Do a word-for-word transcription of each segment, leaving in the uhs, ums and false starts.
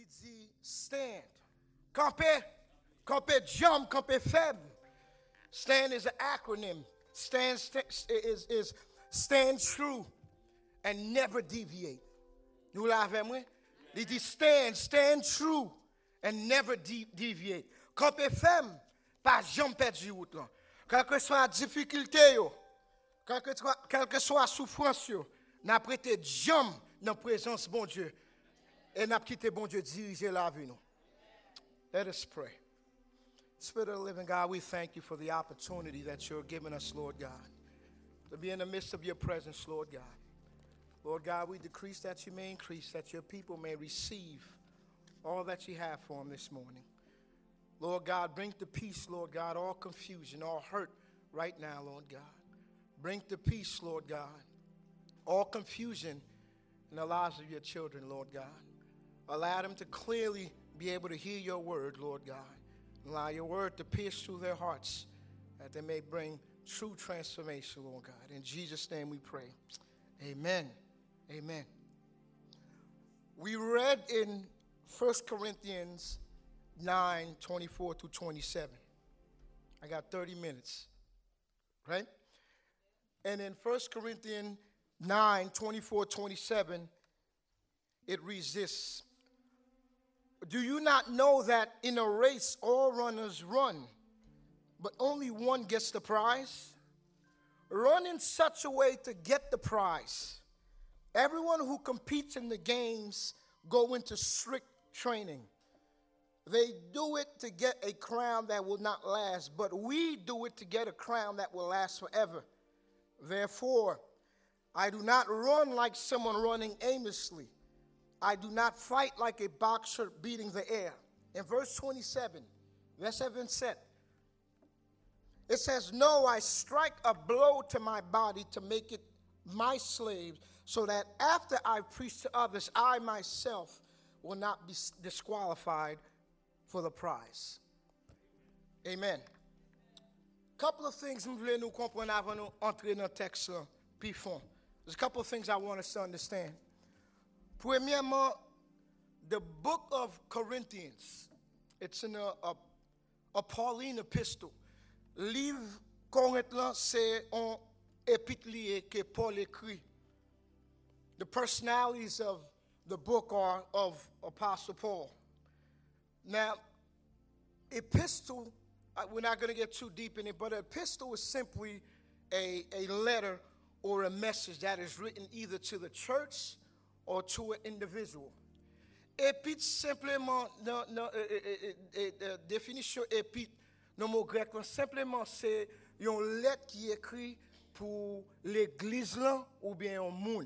Li di stand. Camper, camper jump, camper faible. Stand is an acronym. Stand st- is, is stand true and never deviate. Nous l'avons, moi? Li di stand, stand true and never de- deviate. Camper ferme, pas jamais perdre route là. Quelle que soit la difficulté yo, quelle que soit, quelle que soit la souffrance yo, n'a prêté jamais dans la présence bon Dieu. Et n'a quitté bon Dieu diriger la vie nous. Let us pray. Spirit of the living God, we thank you for the opportunity that you're giving us, Lord God, to be in the midst of your presence, Lord God. Lord God, we decrease that you may increase, that your people may receive all that you have for them this morning. Lord God, bring to peace, Lord God, all confusion, all hurt right now, Lord God. Bring to peace, Lord God, all confusion in the lives of your children, Lord God. Allow them to clearly be able to hear your word, Lord God. Allow your word to pierce through their hearts, that they may bring true transformation, Lord God. In Jesus' name we pray. Amen. Amen. We read in First Corinthians nine, twenty-four through twenty-seven. I got thirty minutes, right? And in First Corinthians nine, twenty-four, twenty-seven, it reads this. Do you not know that in a race all runners run, but only one gets the prize? Run in such a way to get the prize. Everyone who competes in the games go into strict training. They do it to get a crown that will not last, but we do it to get a crown that will last forever. Therefore, I do not run like someone running aimlessly. I do not fight like a boxer beating the air. In verse twenty-seven, verse seven said, it says, no, I strike a blow to my body to make it my slave, so that after I preach to others, I myself will not be disqualified for the prize. Amen. Couple of things nous voulons nous comprendre avant nous entrer dans le texte puis fond. There's a couple of things I want us to understand. Premièrement, the book of Corinthians, it's in a, a, a Pauline epistle. Livre Corinthiens, c'est un épître que Paul écrit. The personalities of the book are of Apostle Paul. Now, epistle, we're not going to get too deep in it, but an epistle is simply a, a letter or a message that is written either to the church or to an individual. Épître, simplement, dans la définition épître, dans le mot grec, simplement, c'est une lettre qui est écrite pour l'église là, ou bien un monde.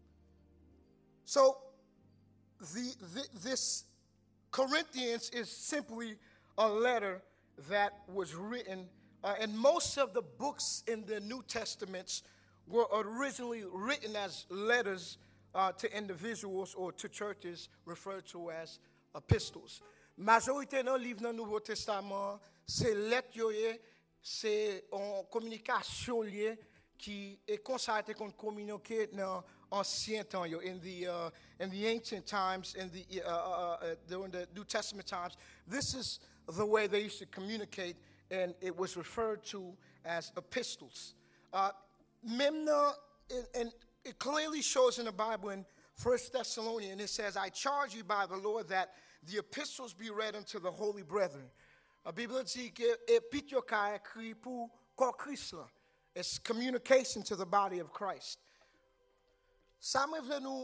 So, the, the, this Corinthians is simply a letter that was written, uh, and most of the books in the New Testaments were originally written as letters uh, to individuals or to churches, referred to as epistles. Majorité dans livre dans Nouveau Testament, c'est lettre yoye, c'est en communication liée qui est consacrée qu'on communiquer dans ancien temps yo, in the uh, in the ancient times, in the uh, uh, uh, during the New Testament times. This is the way they used to communicate, and it was referred to as epistles. Uh, Memna, and it clearly shows in the Bible in First Thessalonians, it says, I charge you by the Lord that the epistles be read unto the holy brethren. La Bible dit que épître qu'a écrit pour corps Christ là. It's communication to the body of Christ. Ça me vle nous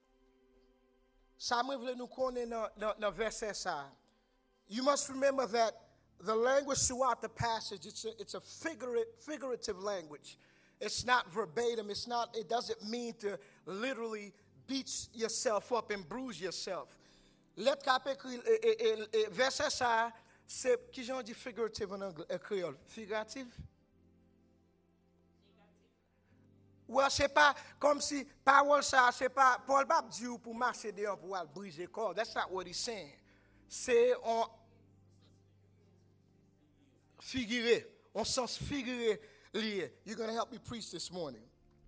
ça me vle nous connaître dans dans verset ça. You must remember that the language throughout the passage, it's a, it's a figurative, figurative language. It's not verbatim. It's not. It doesn't mean to literally beat yourself up and bruise yourself. Let verset ça, c'est qui j'en dis figurative en anglais, créole. Figurative. Ouais, c'est pas comme si parole ça, c'est pas Paul pas dit pour marcher dehors pour aller briser corps. That's not what he's saying. C'est en figuré, en sens figuré lié. You're going to help me preach this morning.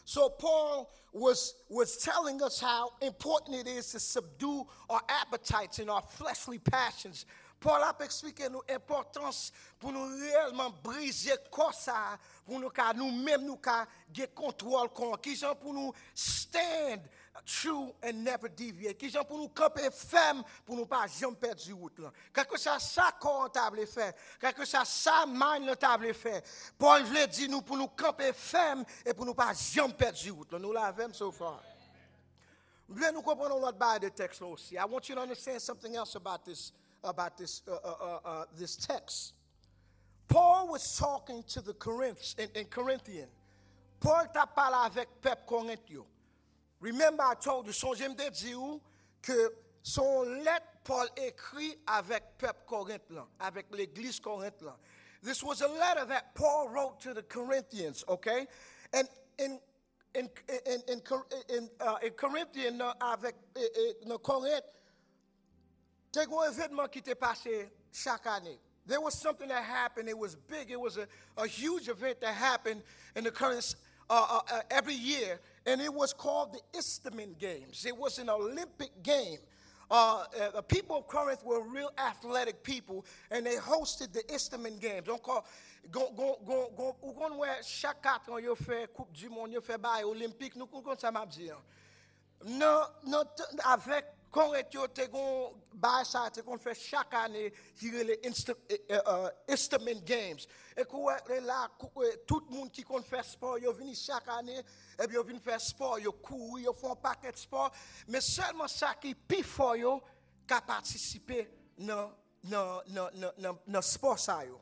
So Paul was, was telling us how important it is to subdue our appetites and our fleshly passions. Paul a expliqué nous l'importance pour nous réellement briser corps ça, pour nous ka nous-mêmes nous ka get contrôle corps, qui sont pour nous stand true and never deviate, qui sont pour nous camper ferme, pour nous pas jamais perdre du route là. Quelque chose ça corps table faire, quelque chose ça mind table faire. Paul veut dire nous pour nous camper ferme et pour nous pas jamais perdre du route là. Nous l'avons so far. Bien nous comprenons l'autre bas de texte là aussi. I want you to understand something else about this. about this uh, uh, uh, this text. Paul was talking to the Corinthians in, in Corinthian. Paul t'a parlé avec peuple corinthien. Remember I told you, songez me dire que son lettre Paul écrit avec peuple corinthien, avec l'église corinthien. This was a letter that Paul wrote to the Corinthians, okay? And in in in in in, uh, in Corinthian uh, avec in Corinth. There was an event qui était passé chaque année. There was something that happened. It was big. It was a, a huge event that happened in the current uh, uh, uh, every year, and it was called the Isthmian Games. It was an Olympic game. Uh, uh, the people of Corinth were real athletic people, and they hosted the Isthmian Games. Donc, gon gon gon gon ou gon ouais chaque quatre ans yo fait Coupe du Monde, yo fait bail olympique. Nous kon ça m'a dit. Non non avec Corinth yo te gon bail ça te kon fait chaque année qui les Isthmian Games. Et quoi là tout le monde qui kon fait sport yo vini chaque année et puis yo vini faire sport, yo courir, yo font paquet de sport, mais seulement ça qui pi fort yo ka participer dans dans dans dans dans sport ça yo.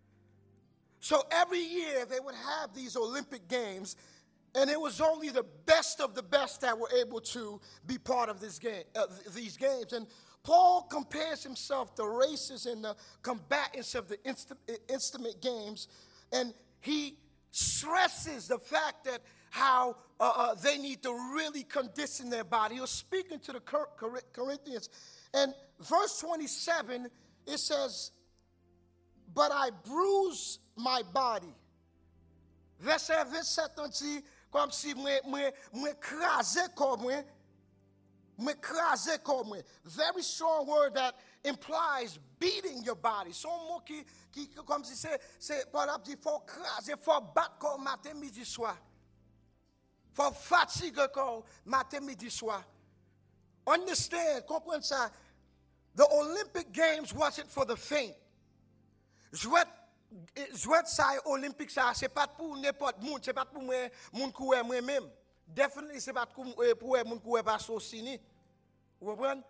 So every year they would have these Olympic Games, and it was only the best of the best that were able to be part of this game, uh, these games. And Paul compares himself to races and the combatants of the Isthmian Games, and he stresses the fact that how uh, uh, they need to really condition their body. He was speaking to the Corinthians, and verse twenty-seven, it says, "But I bruise my body." Verset vingt-sept dit comme si moi moi moi crasé comme moi moi crasé comme moi. Very strong word that implies beating your body. Son mot qui qui comme si c'est c'est par exemple il faut craser, faut battre comme matin midi soir. Faut fatiguer comme matin midi soir. Understand, comprendre ça. The Olympic Games wasn't for the faint. Jouet jouet ça olympique ça c'est pas pour n'importe monde, c'est pas pour moi monde courir moi même. Definitely c'est pas pour pour monde courir pas Sosini. Vous comprenez?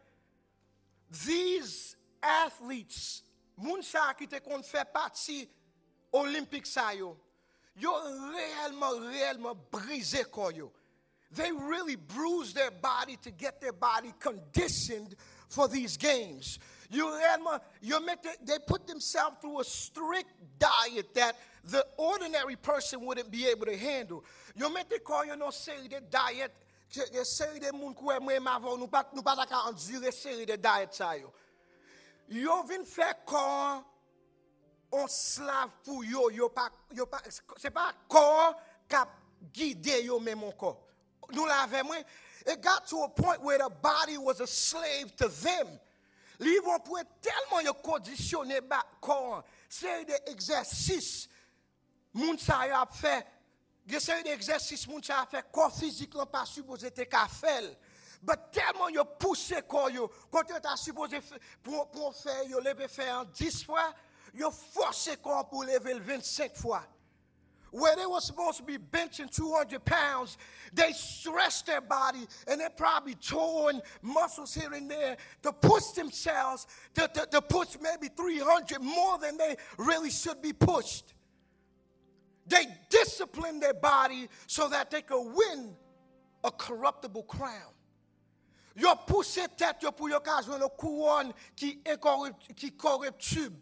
These athletes moun ça qui te kon fait partie olympique ça yo. Yo réellement réellement brisé corps yo. They really bruised their body to get their body conditioned for these games. You, you they put themselves through a strict diet that the ordinary person wouldn't be able to handle. You mette call you no série de diet, de série de moun koué moi avant nous pas nous pas d'accord endurer série de diet ça yo. Yo vinn faire corps on slave pour yo, yo pas yo pas c'est pas corps cap guider yo même mon corps. Nous l'avons moi. It got to a point where the body was a slave to them. Li vont pour tellement yo conditionné ba corps. C'est des exercices moun sa y a fait. Des série d'exercices moun sa a fait corps physique là pas supposé te ka faire. But tellement yo poussé corps yo quand tu as supposé pour pour faire yo lever faire en dix fois, yo forcé corps pour lever vingt-cinq fois. Where they were supposed to be benching two hundred pounds, they stretched their body and they probably torn muscles here and there to push themselves, to, to, to push maybe three hundred more than they really should be pushed. They disciplined their body so that they could win a corruptible crown. Yo poussé tête yo pour yo ka jouer le couronne qui incorruptible.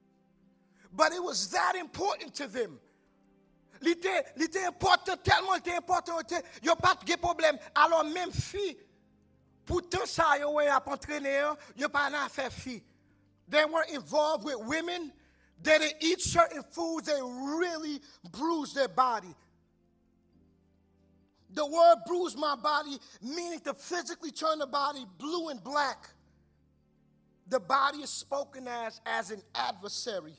But it was that important to them. L'était, l'était important, tellement était important, il n'y a pas de problème. Alors même fille, pourtant ça, il y a entraîné, il n'y a pas d'affaire fille. They were involved with women, they didn't eat certain foods, they really bruised their body. The word bruise my body, meaning to physically turn the body blue and black. The body is spoken as as an adversary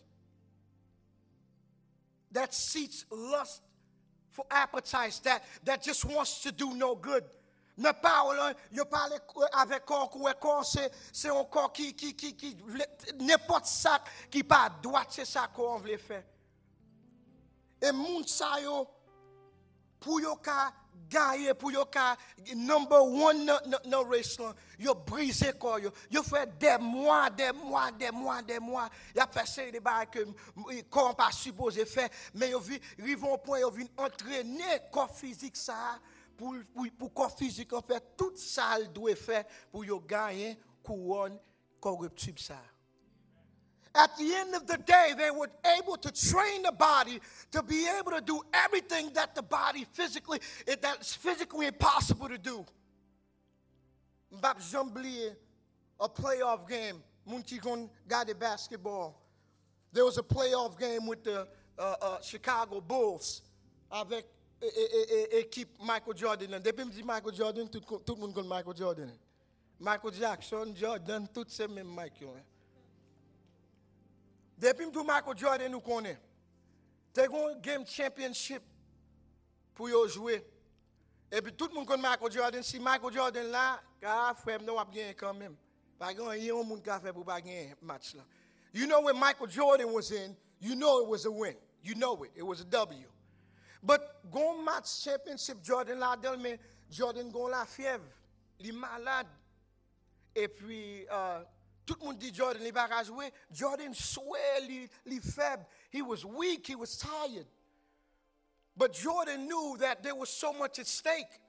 that seeks lust for appetites, that, that just wants to do no good. Ne parle, yo parle avec corps, corps, c'est c'est un corps qui qui qui qui n'importe ça qui pas droit, c'est ça qu'on veut faire. Et moun sa yo pour yo ka gagner, pour yo ka number one no, no, no race là, yo brisé corps yo, yo fait des mois, des mois, des mois, des mois, y a fait ces des bails que corps pas supposé faire, mais yo vi rivon point yo vinn entraîner corps physique ça. Pour, pour, pour corps physique, en fait, tout ça doit faire pour yo gagner couronne corruptible ça. At the end of the day, they were able to train the body to be able to do everything that the body physically, that's physically impossible to do. M'bap jamblier a playoff game. Moun ki gon gade basketball. There was a playoff game with the uh, uh, Chicago Bulls avec équipe Michael Jordan. Depuis me dit Michael Jordan, tout, tout le monde connaît Michael Jordan. Michael Jackson, Jordan, tout ces mêmes Michael. Depuis me dit Michael Jordan, nous connaît. T'es un game championship pour y jouer. Et puis tout le monde connaît Michael Jordan. Si Michael Jordan là, ah frère, nous avons gagné quand même. Par exemple, il y a un monde qui a fait pour gagner match là. You know when Michael Jordan was in, you know it was a win. You know it. It was a W. But gon match championship Jordan là dedans mais Jordan gon la fièvre, il est malade. Et puis uh, tout le monde dit Jordan il va pas jouer. Jordan swear il il faible. He was weak, he was tired. But Jordan knew that there was so much at stake.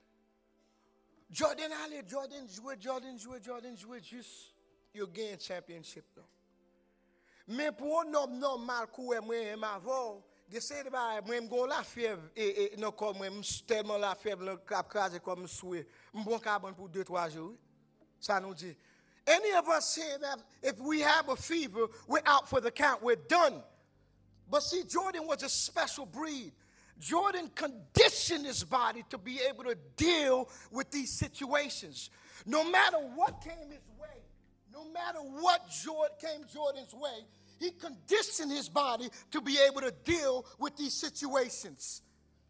Jordan allait Jordan jouer, Jordan jouer, Jordan jouer juste you gain championship là. Mais pour un homme normal courir moi m'avant je sais pas, moi m'gon la fièvre et et non comme moi tellement la fièvre le cap craser comme souhait. M'bon carbone pour deux trois jours. Ça nous dit. Any of us say that if we have a fever, we're out for the count, we're done. But see, Jordan was a special breed. Jordan conditioned his body to be able to deal with these situations. No matter what came his way, no matter what Jordan came Jordan's way, he conditioned his body to be able to deal with these situations.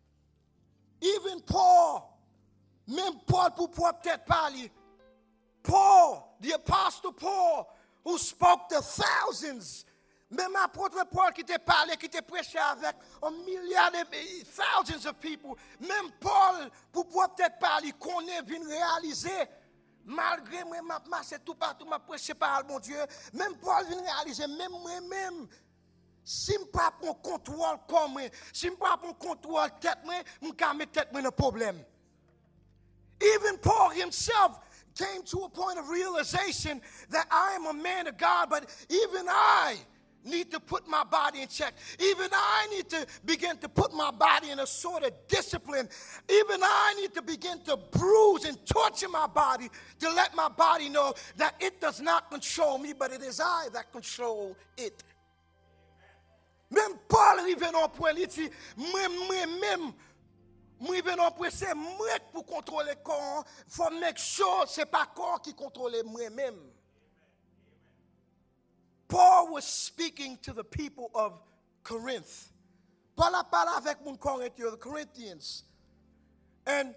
Even Paul, même Paul pour peut-être parler, Paul, the apostle Paul, who spoke to thousands, même apôtre Paul qui t'a parlé, qui t'a prêché avec un milliard de thousands of people, même Paul pour peut-être parler, qu'on est venu réaliser. Malgré moi, ma marche tout partout, ma prêché par mon Dieu, même Paul vient réaliser, même moi-même, si je ne prends pas mon contrôle comme moi, si je ne prends pas mon contrôle tête, moi, je vais mettre tête dans le problème. Even Paul himself came to a point of realization that I am a man of God, but even I need to put my body in check. Even I need to begin to put my body in a sort of discipline. Even I need to begin to bruise and torture my body to let my body know that it does not control me, but it is I that control it. Même Paul arrive à un point, il dit, moi-même, moi arrive à un point, c'est moi pour contrôler le corps. Il faut make sure ce n'est pas le corps qui contrôle moi-même. Paul was speaking to the people of Corinth. Paul a parlé avec mon Corinthiens, the Corinthians. And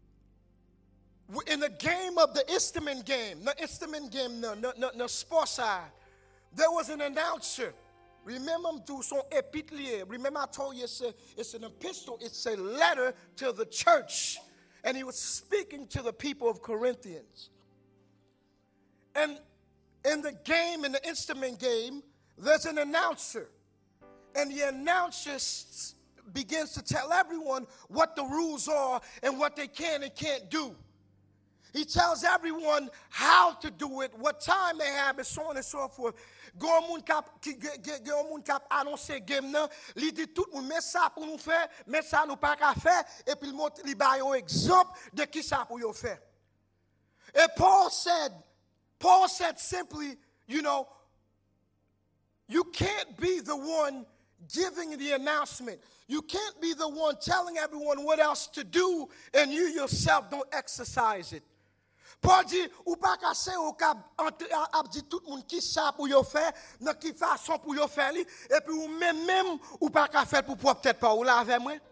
in the game of the Isthmian game, the Isthmian game, no, no, no, no sports side, there was an announcer. Remember to son épître. Remember I told you it's, a, it's an epistle, it's a letter to the church. And he was speaking to the people of Corinthians. And in the game, in the instrument game, there's an announcer. And the announcer begins to tell everyone what the rules are and what they can and can't do. He tells everyone how to do it, what time they have, and so on and so forth. Gon moun kap gon moun kap annoncer game nan, li dit tout moun met ça pour nous faire, mais ça nous pas qu'à faire et puis il montre li ba un exemple de qui ça pour yo faire. And Paul said Paul said simply, you know, you can't be the one giving the announcement. You can't be the one telling everyone what else to do and you yourself don't exercise it. Paul dit, ou pas casser ou cap a dit tout le monde qui ça pour yo faire, dans qui façon pour yo faire li, et puis ou même même ou pas qu'à faire pour propre tête pas ou là avec moi.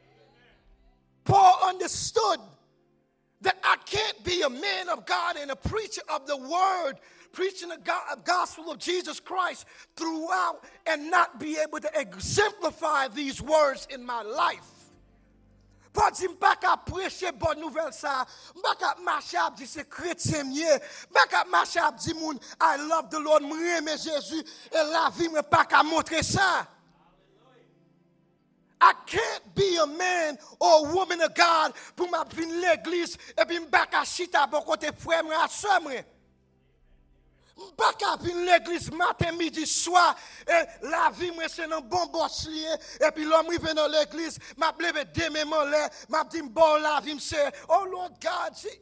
Paul understood that I can't be a man of God and a preacher of the word, preaching the gospel of Jesus Christ throughout and not be able to exemplify these words in my life. Pas dit m'pas qu'à prêcher bonne nouvelle ça, m'pas qu'à marcher à dire c'est chrétien mieux, m'pas qu'à marcher à dire moun I love the Lord, m'aime Jésus et la vie m'pas qu'à montrer ça. I can't be a man or a woman of God pour m'a venir l'église et puis m'pas qu'à chita bon côté frère moi sœur moi. M'pas qu'à venir l'église matin midi soir et la vie moi c'est un bon boss lié et puis l'homme vient dans l'église m'a levé demain mon là m'a dit bon la vie c'est oh Lord God see.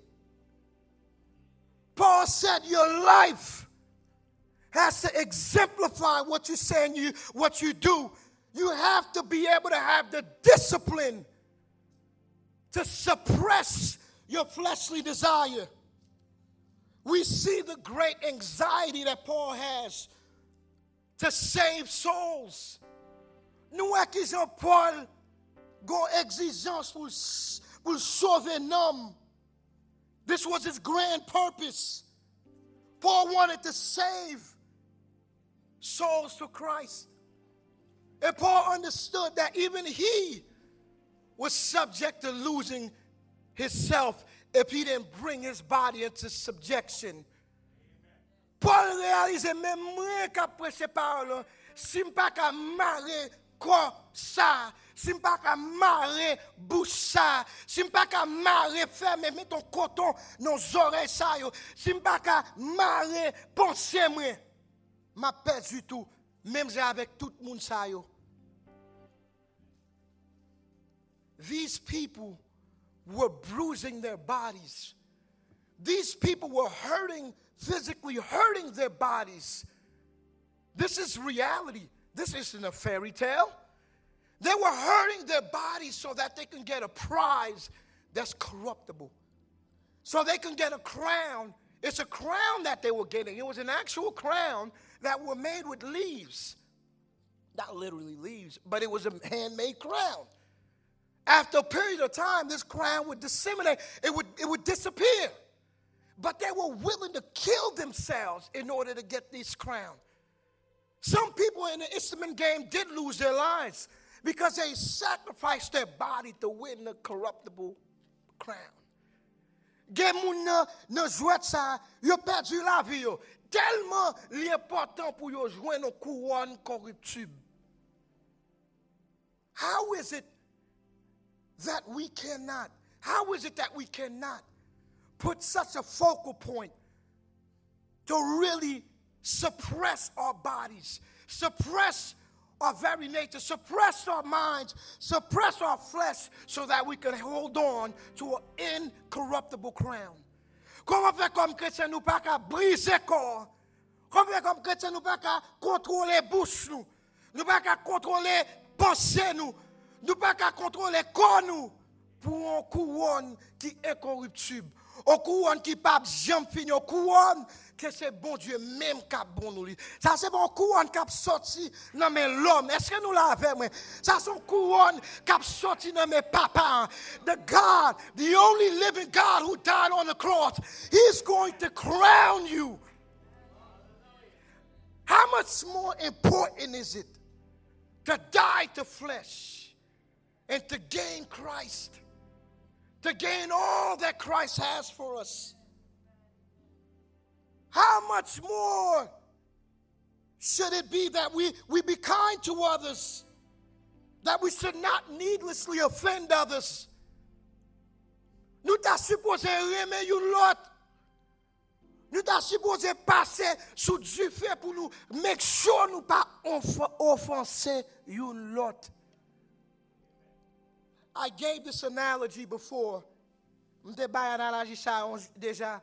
Paul said your life has to exemplify what you say and you what you do. You have to be able to have the discipline to suppress your fleshly desire. We see the great anxiety that Paul has to save souls. Nous accusons Paul gon exigence pour, pour sauver un homme. This was his grand purpose. Paul wanted to save souls to Christ. And Paul understood that even he was subject to losing himself if he didn't bring his body into subjection. Paul réalisait même moi qui prêché parole, si m'pas ka marrer corps ça, si m'pas ka marrer bouche ça, si m'pas ka marrer fermer mettre ton coton dans les oreilles ça yo, si m'pas ka marrer penser moi, m'a perdu tout, même avec tout le monde ça yo. These people were bruising their bodies. These people were hurting, physically hurting their bodies. This is reality. This isn't a fairy tale. They were hurting their bodies so that they can get a prize that's corruptible. So they can get a crown. It's a crown that they were getting. It was an actual crown that were made with leaves. Not literally leaves, but it was a handmade crown. After a period of time, this crown would disseminate. It would, it would disappear. But they were willing to kill themselves in order to get this crown. Some people in the instrument game did lose their lives because they sacrificed their body to win the corruptible crown. Gen moun nan nan jouet sa, yo perdu la vie yo. Tellement l'important pour yo joindre une couronne corruptible. How is it that we cannot, how is it that we cannot put such a focal point to really suppress our bodies, suppress our very nature, suppress our minds, suppress our flesh so that we can hold on to an incorruptible crown? Comment faire comme chrétien nous pas qu'à briser corps? Comment faire comme chrétien nous pas qu'à contrôler bouche nous? Nous pas qu'à contrôler pensée nous? Nous pas qu'à contrôler corps nous pour une couronne qui est incorruptible. Une couronne qui pas jamais fini, une couronne que c'est bon Dieu même qui a bon nous. Ça c'est bon couronne qui a sorti dans mes l'homme. Est-ce que nous l'avons moi? Ça c'est une couronne qui a sorti dans mes papas. The God, the only living God who died on the cross, he's going to crown you. How much more important is it to die to flesh and to gain Christ, to gain all that Christ has for us? How much more should it be that we, we be kind to others, that we should not needlessly offend others? Nous t'as supposé aimer une l'autre. Nous t'as supposé passer sous du fait pour nous make sure nous pas offenser une l'autre. I gave this analogy before. M'te bay analogie ça déjà.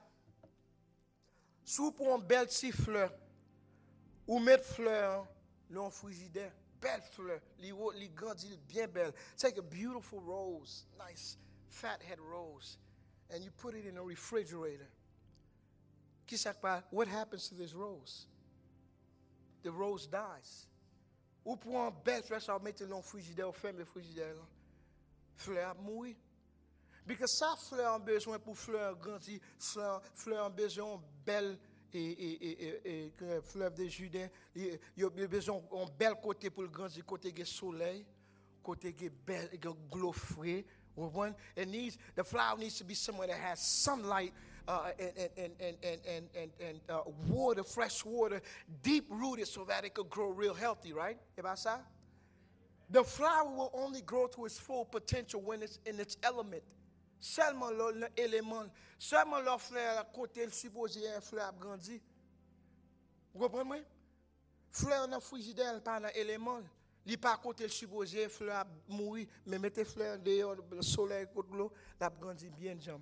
Sous pour un bel petit fleur ou mettre fleur dans le frigidaire. belle fleur. Li haut, li grandi, li bien belle. Take a beautiful rose, nice fat head rose, and you put it in a refrigerator. Qui sait pas, what happens to this rose? The rose dies. Ou pour un belle fleur, ça va mettre dans le frigidaire, ferme le frigidaire. Fleur a mouru. Because sa fleur a besoin pour fleur grandir, fleur, fleur a besoin belle et, et, et, et, et fleur de Judée. Il a besoin d'un bel côté pour le grandir, côté du soleil, côté du bel, glow frais. It needs, the flower needs to be somewhere that has sunlight uh, and, and, and, and, and, and, and uh, water, fresh water, deep rooted so that it could grow real healthy, right? The flower will only grow to its full potential when it's in its element. Seulement l'élément, seulement la fleur à côté, le supposé un fleur a grandi. Vous comprenez? Fleur dans le frigidaire, pas dans l'élément. Il n'est pas à côté, le supposé, fleur a mouru, mais mettez fleur dehors, le soleil, côté l'eau, la grandi bien, jam.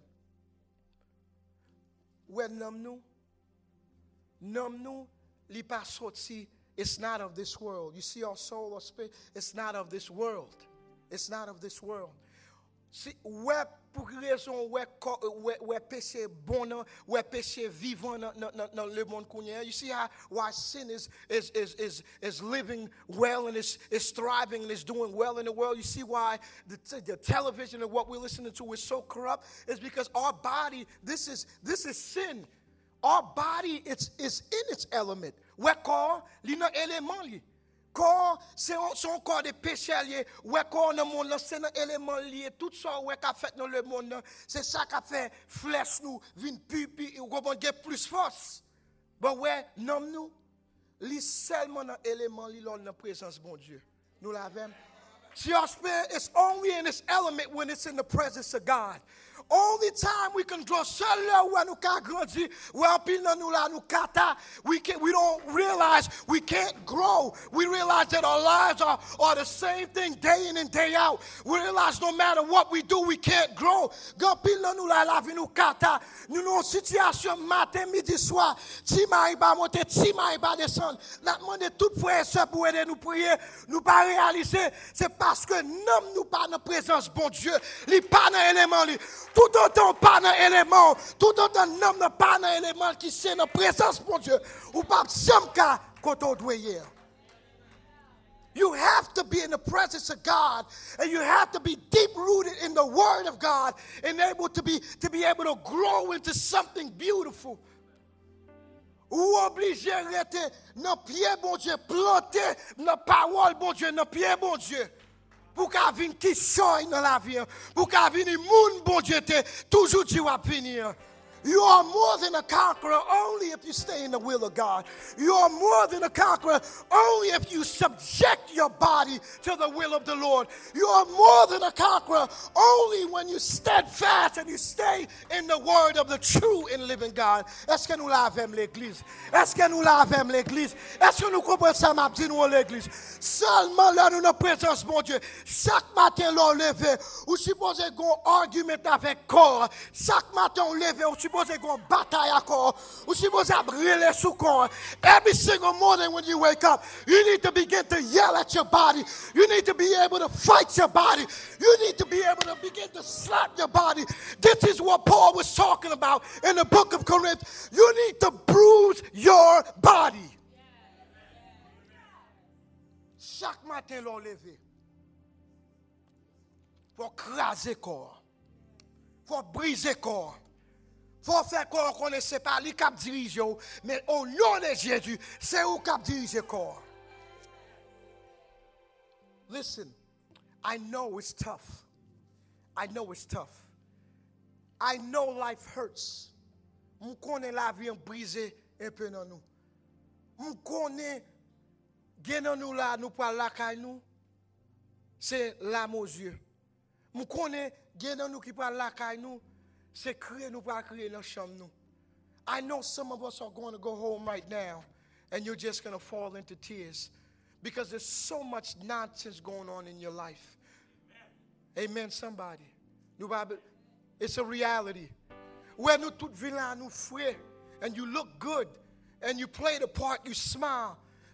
Ouais, nomme nous, nomme nous, il n'est pas sorti. It's not of this world. You see our soul or spirit, it's not of this world. It's not of this world. Si, ouais, pour raison, ouais, ouais, ouais, péché bon, ouais, péché vivant dans le monde qu'on est. You see how why sin is is is is is living well and is is thriving and is doing well in the world. You see why the the television and what we're listening to is so corrupt. It's because our body. This is this is sin. Our body it's is in its element. Ouais, corps, li nan élément li. Corps, c'est son corps de péché lié. Ouais, corps dans le monde, c'est un élément lié. Tout ça, ouais, qu'a fait dans le monde, c'est ça qui a fait flèche nous, vin pipi, ou qu'on get plus force. But ouais, non nous, li seulement dans l'élément li dans la présence bon Dieu. Nous l'avons. Your spirit is only in its element when it's in the presence of God. Only time we can grow so low when we can't grandi, we can we don't realize we can't grow. We realize that our lives are, are the same thing day in and day out. We realize no matter what we do, we can't grow. Nous avons une situation matin, midi, soir. Tima iba monter, tima iba descendre. N'a demandé tout frère et sœur pour aider nous prier. Nous pas réaliser. C'est parce que nous nous pas dans présence bon Dieu. Li pas dans élément li. Tout autant pas dans élément, tout autant n'homme n'a pas dans élément qui c'est dans présence bon Dieu. Ou pas jamais ka koto doyer. You have to be in the presence of God, and you have to be deep rooted in the Word of God, and able to be to be able to grow into something beautiful. Ou obligé rester dans pied bon Dieu, planté dans parole bon Dieu, dans pied bon Dieu. Pour qu'à venir qui choye dans la vie, pour qu'à venir moun bon Dieu te toujours tu vas venir. You are more than a conqueror only if you stay in the will of God. You are more than a conqueror only if you subject your body to the will of the Lord. You are more than a conqueror only when you steadfast and you stay in the word of the true and living God. Est-ce que nous l'avons l'église? Est-ce que nous l'avons l'église? Est-ce que nous comprenons ça m'a dit nous l'église? Seulement là nous nous présence mon Dieu. Chaque matin l'on levé, ou supposé qu'on argument avec corps. Chaque matin on levé, ou supposé qu'on bataille à corps, ou supposé brûler sous corps. Every single morning when you wake up, you need to begin to yell at your body. You need to be able to fight your body. You need to be able to begin to slap your body. This is what Paul was talking about in the book of Corinth. You need to bruise your body. Chaque matin l'on levé, pour craser corps, pour briser corps. Faut faire corps qu'on ne sait pas, les cap dirige, mais au nom de Jésus, c'est où cap dirige corps. Listen, I know it's tough. I know it's tough. I know life hurts. M'm connais la vie brisée un peu dans nous. M'm connais gen nous là nous pas la caille nous. C'est l'âme aux yeux. M'm connais gen nous qui pas la caille nous. C'est crier nous pas crier dans chambre nous. I know some of us are going to go home right now and you're just going to fall into tears because there's so much nonsense going on in your life. Amen, Amen somebody. It's a reality. Where nous tout vilain nous frère and you look good and you play the part, you smile.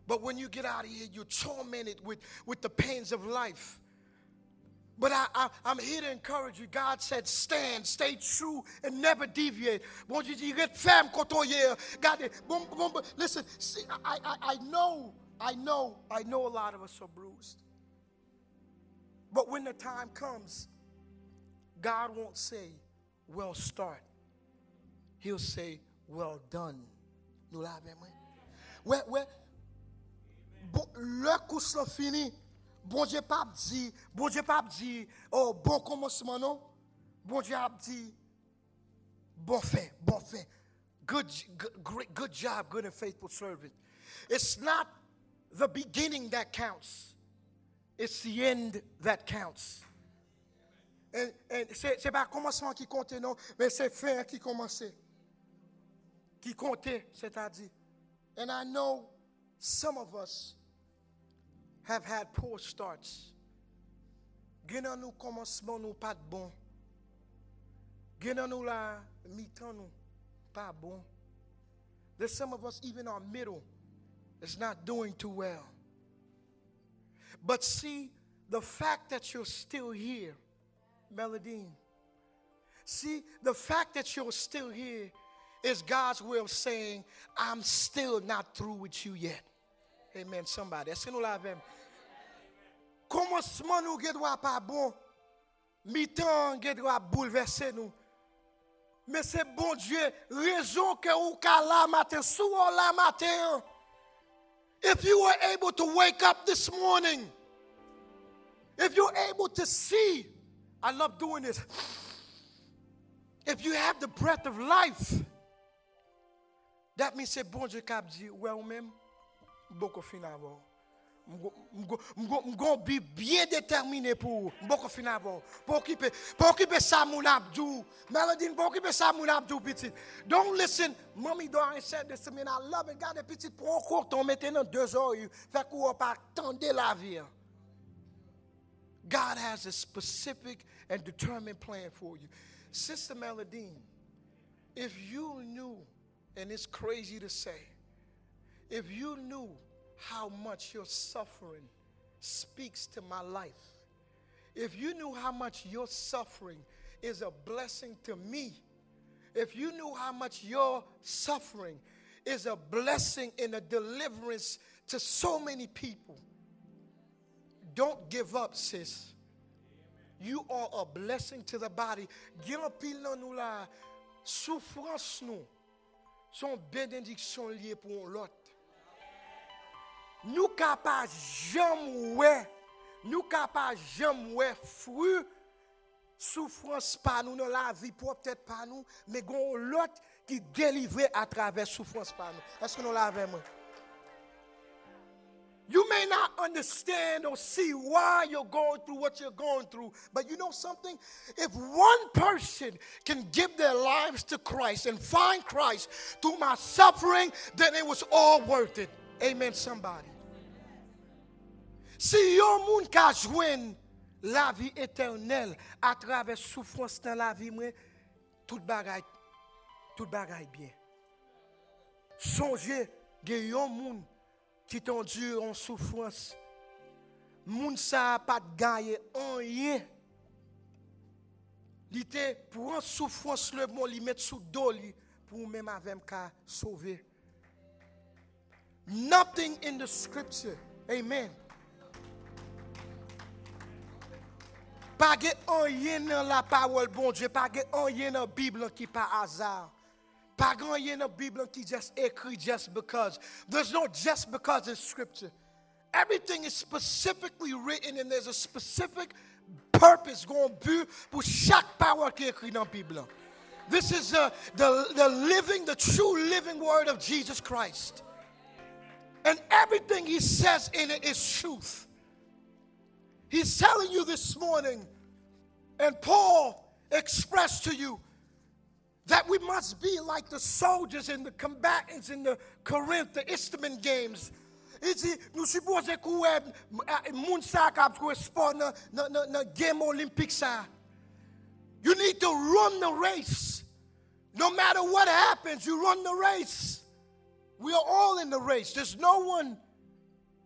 But when you get out of here, you're tormented with, with the pains of life. But I, I, I'm here to encourage you. God said, stand, stay true, and never deviate. Bon Dieu dit, reste ferme quand on y est. Regardez, bon, bon, listen, see, I, I, I know, I know, I know a lot of us are bruised. But when the time comes, God won't say, well start. He'll say, well done. Nous l'avons, ouais, ouais. Bon, le course là fini. Bon Dieu pas dit, bon Dieu pas dit, oh bon commencement non. Bon Dieu a dit, bon fait, bon fait. Good, good, great, good job, good and faithful servant. It's not the beginning that counts. It's the end that counts. Et, et c'est, c'est pas commencement qui compte, non, mais c'est fin qui commence. Qui compte, c'est-à-dire. And I know some of us have had poor starts. Gen nan nou commencement nou pas bon. Gen nan nou la mi-temps nou pas bon. There's some of us even our middle is not doing too well. But see, the fact that you're still here, Meladine, see, the fact that you're still here is God's way of saying, I'm still not through with you yet. Amen, somebody. Est-ce que nous l'avons? Commencement nous qui doit pas bon. Mi-temps qui doit bouleverser nous. Mais c'est bon Dieu, raison que ou ka la matin, sou ou la matin. If you were able to wake up this morning, if you're able to see, I love doing this. If you have the breath of life, that means c'est bon Dieu qui a dit, ouais ou même, beaucoup fin avant. I'm going to be bien déterminé pour beaucoup fin avant. Pour occuper, pour occuper ça mon abdou. Meladine, pour occuper ça mon abdou petit. Don't listen. Mommy Dorin said this to me and I love it. Gardez petit pour encore ton maintenant deux heures. Fait qu'on pas attendre la vie. God has a specific and determined plan for you. Sister Meladine, if you knew, and it's crazy to say, if you knew how much your suffering speaks to my life, if you knew how much your suffering is a blessing to me, if you knew how much your suffering is a blessing and a deliverance to so many people, don't give up, sis. You are a blessing to the body. Gen pile nan nou la souffrance nou son bénédiction liée pour l'autre. Nous capable jamais ouais, nous capable jamais ouais fruit souffrance pas nous dans la vie pour peut-être pas nous, mais gon l'autre qui délivré à travers souffrance pas nous. Est-ce que nous l'avons moi? You may not understand or see why you're going through what you're going through, but you know something? If one person can give their lives to Christ and find Christ through my suffering, then it was all worth it. Amen, somebody. Si yon moun ka jwen la vie éternelle à travers souffrance dans la vie, moi, tout bagay, tout bagay bien. Songez, gen yon moun qui t'endure en souffrance. Moun sa pas de gagner rien. Li te pour en souffrance le bon li mettre sous dos li pour même avec ka sauver. Nothing in the scripture. Amen. Pas de rien dans la parole bon Dieu, pas de rien dans la Bible qui pas hasard. Pas de rien dans la Bible qui just écrit just because. There's no just because in scripture. Everything is specifically written and there's a specific purpose going but pour chaque parole qui est écrite dans la Bible. This is uh, the, the living, the true living word of Jesus Christ. And everything he says in it is truth. He's telling you this morning, and Paul expressed to you, that we must be like the soldiers and the combatants in the Corinth, the Isthmian games. Il dit, nous supposons courir, moun sa kap courir sport na na na game olympique sa. You need to run the race. No matter what happens, you run the race. We are all in the race. There's no one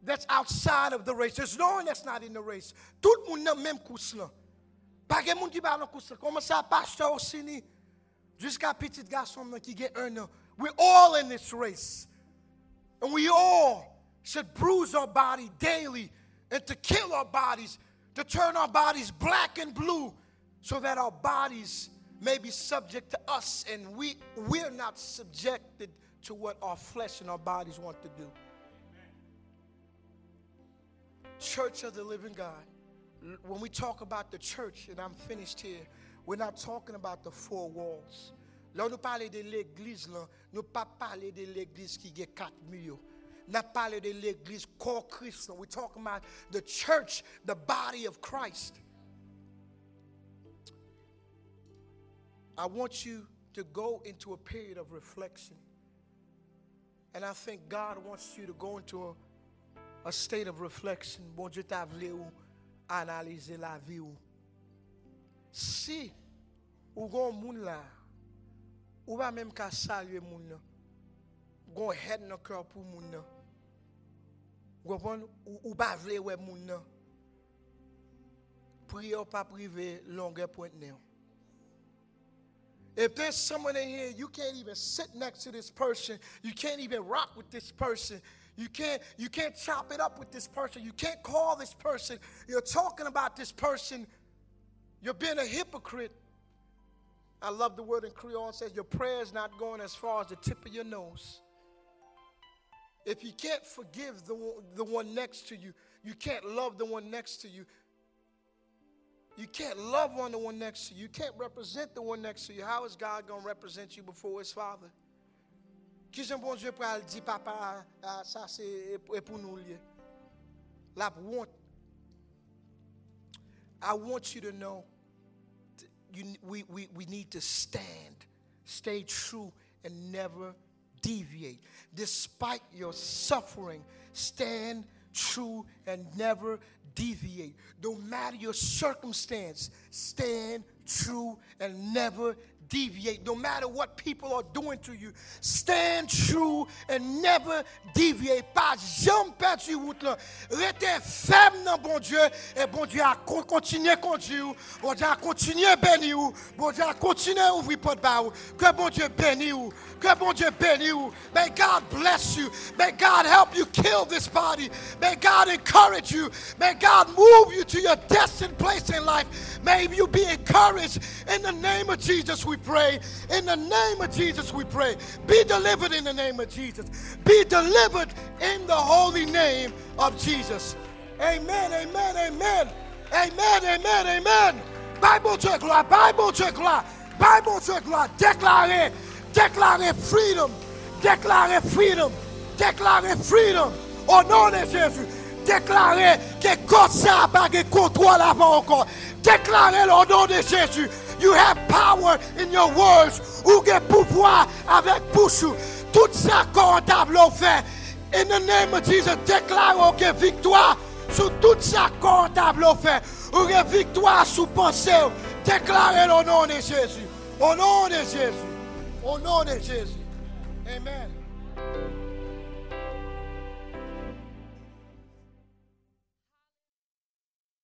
that's outside of the race. There's no one that's not in the race. Tout le monde n'a même course là. Pas de monde qui va dans course là. Comment ça, pasteur aussi ni jusqu'à petit garçon qui get un an. We're all in this race. And we all should bruise our body daily and to kill our bodies, to turn our bodies black and blue so that our bodies may be subject to us and we, we're not subjected to what our flesh and our bodies want to do. Church of the living God. When we talk about the church, and I'm finished here, we're not talking about the four walls. Là, nous parlons de l'église, là, nous pas parler de l'église qui a quatre murs. Nous parlons de l'église corps Christ. We're talking about the church, the body of Christ. I want you to go into a period of reflection. And I think God wants you to go into a, a state of reflection. Bon Dieu t'a voulu ou analyser la vie ou. Si ou gon moun la, ou va même ka saluer moun nan. Gon head nan cœur pour moun nan. Ou ou ba vle wè moun nan. Prière pas privé longueur point néon. If there's someone in here, you can't even sit next to this person. You can't even rock with this person. You can't, you can't chop it up with this person. You can't call this person. You're talking about this person. You're being a hypocrite. I love the word in Creole. It says your prayer is not going as far as the tip of your nose. If you can't forgive the, the one next to you, you can't love the one next to you. You can't love on the one next to you. You can't represent the one next to you. How is God going to represent you before his Father? Qui j'aime bon Dieu pour dire papa, ça c'est pour nous lier. La want. I want you to know you, we, we, we need to stand, stay true, and never deviate. Despite your suffering, stand true and never deviate. No matter your circumstance, stand true and never deviate. No matter what people are doing to you, stand true and never deviate. Pas jamais perdu route là. Restez ferme dans bon Dieu et bon Dieu a continuer conduire. Bon Dieu a continuer bénir. Bon Dieu a continuer ouvrir porte ba. Que bon Dieu bénisse. Que bon Dieu bénisse. May God bless you. May God help you kill this body. May God encourage you. May God move you to your destined place in life. May you be encouraged. In the name of Jesus we pray. In the name of Jesus we pray. Be delivered in the name of Jesus. Be delivered in the holy name of Jesus. Amen, amen, amen. Amen, amen, amen. Bible to gloire, Bible to gloire, Bible to gloire. Déclarer, déclarer freedom. Déclarer freedom. Déclarer freedom. Au nom de Jésus. Déclarer que comme ça pas de contrôle avant encore. Déclarer au nom de Jésus. You have power in your words. Ou que pouvoir avec bouche. Tout ça comptable au fait. In the name of Jesus, déclare que victoire sur tout ça comptable au fait. Ou que victoire sous pensée. Déclare au nom de Jésus. Au nom de Jésus. Au nom de Jésus. Amen.